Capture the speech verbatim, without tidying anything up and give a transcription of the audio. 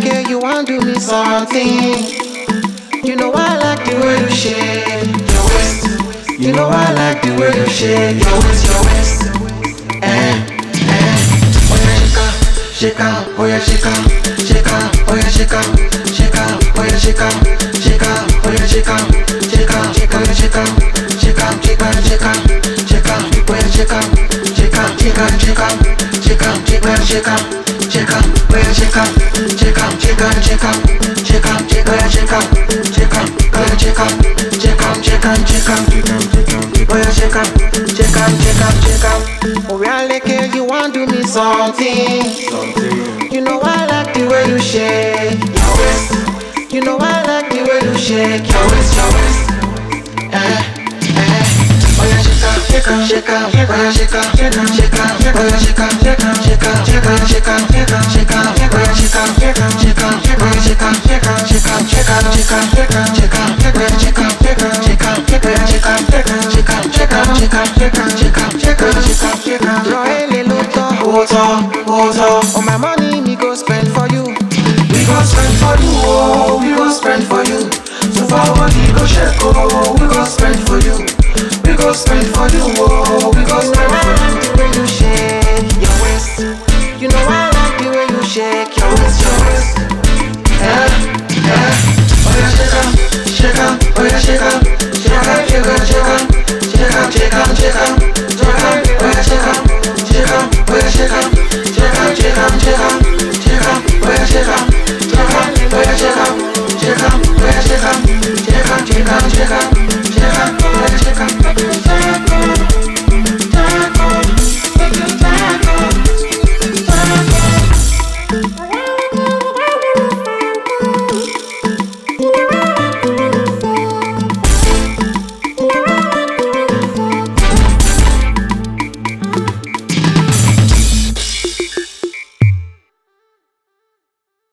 it, you want do me something. You know I like the way you shake your waist. You know I like the way you shake your waist, your waist. Eh, eh. Oh yeah, shake out, oh yeah, shake out, shake out, oh yeah, shake out, shake out, oh yeah, shake out, shake out, oh yeah, shake out, shake out, shake out, shake out, shake out, shake out, shake out, shake out, oh yeah, shake out, shake out, shake out, shake out, shake out, shake out, shake out, shake out, oh yeah, shake out, shake out, shake out, shake out, shake out, shake out, shake out, shake out, oh yeah, shake out, shake out, shake out, shake out, oh yeah, shake out, shake out, shake out, shake out. Oh yeah, like it, you want do me something. You know I like the way you shake your waist. You know I like the way you shake your waist, your waist. Eh, eh. Oh yeah, shake out, shake out, shake out. Oh yeah, shake out, shake out, shake out. Oh yeah, shake out, shake out, shake out, shake out, shake out, shake out. Oh yeah, shake out, shake out, shake out. Oh yeah, shake out, shake out, shake out, shake out, shake out, shake out, shake out. Oh yeah, shake out, shake out, shake out. Oh yeah, shake out, shake out, shake out, shake out, shake out, shake out, shake out, shake out, shake out, shake out. Draw a little talk, hold on, hold on. Oh my money, me go spend for you. We go spend for you, oh, we go spend for you. So far money go shake, oh, we go spend for you. We go spend for you, oh, we go spend